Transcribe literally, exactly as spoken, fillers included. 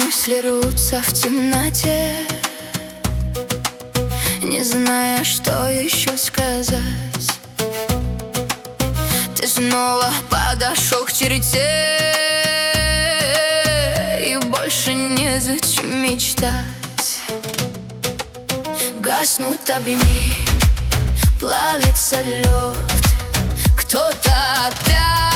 мысли рвутся в темноте, не зная, что еще сказать. Ты снова подошел к черте, и больше незачем мечтать. Гаснут огни, плавится лед, кто-то опять